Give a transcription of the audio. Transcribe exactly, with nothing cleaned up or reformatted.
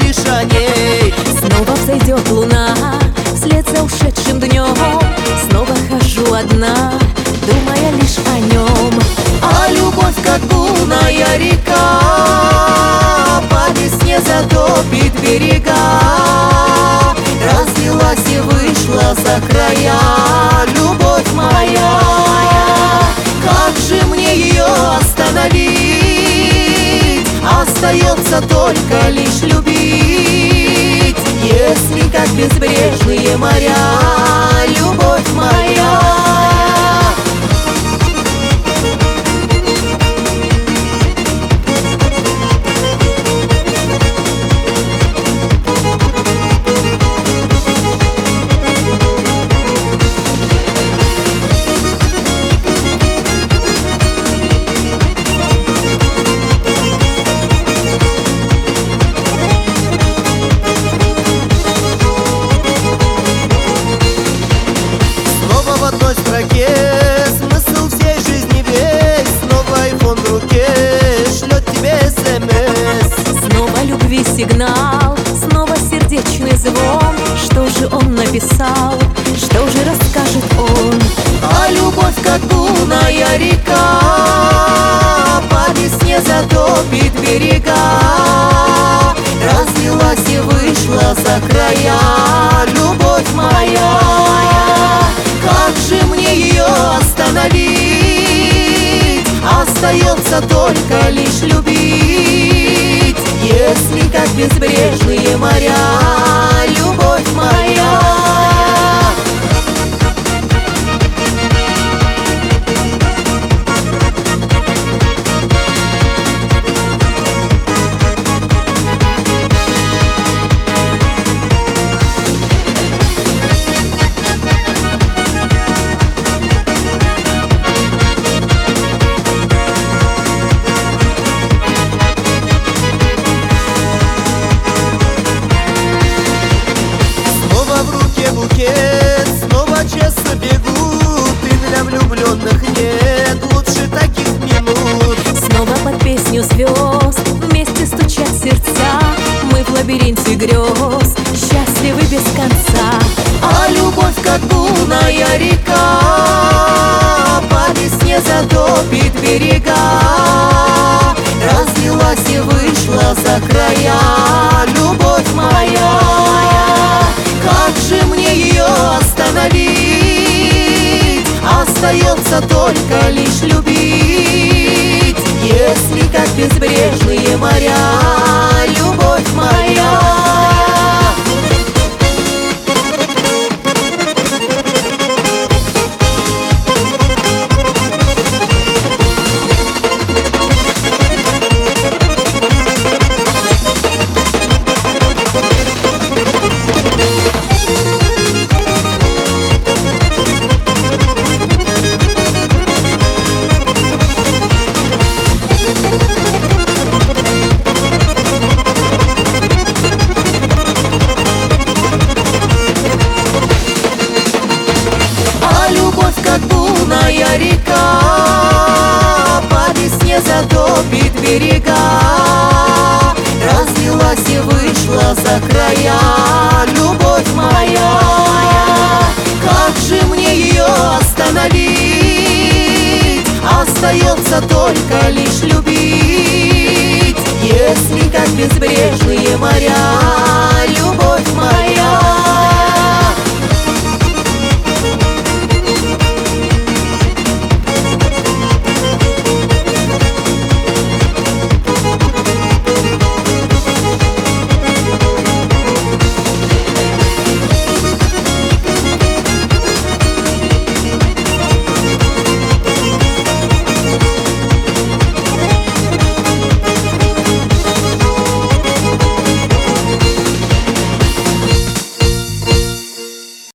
лишь о ней. Снова взойдет луна вслед за ушедшим днем. Снова хожу одна, думая лишь о нем. А любовь, как бурная река, по весне затопит берега. Разлилась и вышла за края любовь моя. Как же мне ее остановить? Остается только лишь любить. Если как безбрежные моря, любовь моя. Смысл всей жизни весь. Снова айфон в руке шлет тебе смс. Снова любви сигнал, снова сердечный звон. Что же он написал, что же расскажет он? А любовь, как бурная река, по весне затопит берега. Разлилась и вышла за края любовь моя. Как же мне ее остановить? Остается только лишь любить. Если как безбрежные моря, любовь моя. Снова честно бегут, и для влюбленных нет лучше таких минут. Снова под песню звезд вместе стучат сердца. Мы в лабиринте грез, счастливы без конца. А любовь, как бурная река, по весне затопит берега. Разлилась и вышла за края любовь